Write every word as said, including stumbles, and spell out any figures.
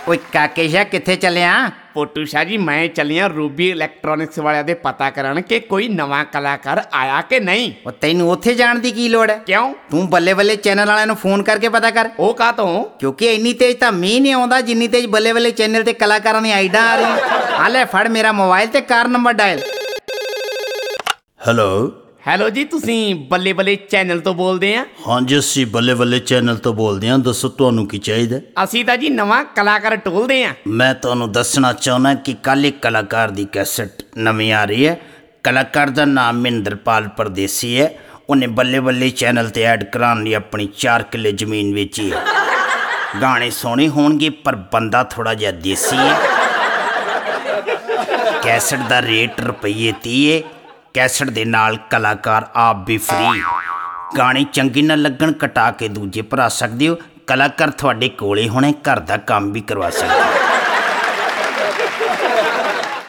ਓਏ ਕਾਕੇ ਸ਼ਾ ਕਿੱਥੇ ਚੱਲਿਆ? ਪੋਟੂ ਸ਼ਾਹ ਜੀ ਮੈਂ ਚੱਲਿਆ ਰੂਬੀ ਇਲੈਕਟ੍ਰੋਨਿਕਸ ਵਾਲਿਆਂ ਦੇ ਪਤਾ ਕਰਨ ਕਿ ਕੋਈ ਨਵਾਂ ਕਲਾਕਾਰ ਆਇਆ ਕਿ ਨਹੀਂ। ਉਹ ਤੈਨੂੰ ਉੱਥੇ ਜਾਣ ਦੀ ਕੀ ਲੋੜ ਹੈ? ਕਿਉਂ? ਤੂੰ ਬੱਲੇ ਬੱਲੇ ਚੈਨਲ ਵਾਲਿਆਂ ਨੂੰ ਫੋਨ ਕਰਕੇ ਪਤਾ ਕਰ। ਉਹ ਕਾਹ ਤੋਂ? ਕਿਉਂਕਿ ਇੰਨੀ ਤੇਜ਼ ਤਾਂ ਮੀਂਹ ਨਹੀਂ ਆਉਂਦਾ ਜਿੰਨੀ ਤੇਜ਼ ਬੱਲੇ ਬੱਲੇ ਚੈਨਲ ਤੇ ਕਲਾਕਾਰਾਂ ਦੀਆਂ ਆਈਡਾਂ ਆ ਰਹੀਆਂ। ਆ ਲੈ ਫੜ ਮੇਰਾ ਮੋਬਾਈਲ ਤੇ ਕਾਰ ਨੰਬਰ ਡਾਇਲ। ਹੈਲੋ ਹੈਲੋ ਜੀ, ਤੁਸੀਂ ਬੱਲੇ ਬੱਲੇ ਚੈਨਲ ਤੋਂ ਬੋਲਦੇ ਆ? ਹਾਂਜੀ ਅਸੀਂ ਬੱਲੇ ਬੱਲੇ ਚੈਨਲ ਤੋਂ ਬੋਲਦੇ ਹਾਂ। ਦੱਸੋ ਤੁਹਾਨੂੰ ਕੀ ਚਾਹੀਦਾ? ਅਸੀਂ ਤਾਂ ਜੀ ਨਵਾਂ ਕਲਾਕਾਰ ਟੋਲਦੇ ਆ। ਮੈਂ ਤੁਹਾਨੂੰ ਦੱਸਣਾ ਚਾਹੁੰਦਾ ਕਿ ਕੱਲ੍ਹ ਇੱਕ ਕਲਾਕਾਰ ਦੀ ਕੈਸਟ ਨਵੀਂ ਆ ਰਹੀ ਹੈ। ਕਲਾਕਾਰ ਦਾ ਨਾਮ ਮਹਿੰਦਰਪਾਲ ਪਰਦੇਸੀ ਹੈ। ਉਹਨੇ ਬੱਲੇ ਬੱਲੇ ਚੈਨਲ ਤੇ ਐਡ ਕਰਾਉਣ ਲਈ ਆਪਣੀ ਚਾਰ ਕਿੱਲੇ ਜ਼ਮੀਨ ਵੇਚੀ ਹੈ। ਗਾਣੇ ਸੋਹਣੇ ਹੋਣਗੇ ਪਰ ਬੰਦਾ ਥੋੜ੍ਹਾ ਜਿਹਾ ਦੇਸੀ ਹੈ। ਕੈਸਟ ਦਾ ਰੇਟ ਰੁਪਈਏ ਤੀਹ ਹੈ। ਕੈਸਟ ਦੇ ਨਾਲ ਕਲਾਕਾਰ ਆਪ ਵੀ ਫ੍ਰੀ। ਗਾਣੇ ਚੰਗੇ ਨਾ ਲੱਗਣ ਕਟਾ ਕੇ ਦੂਜੇ ਭਰਾ ਸਕਦੇ ਹੋ। ਕਲਾਕਾਰ ਤੁਹਾਡੇ ਕੋਲੇ ਹੋਣੇ, ਘਰ ਦਾ ਕੰਮ ਵੀ ਕਰਵਾ ਸਕਦੇ।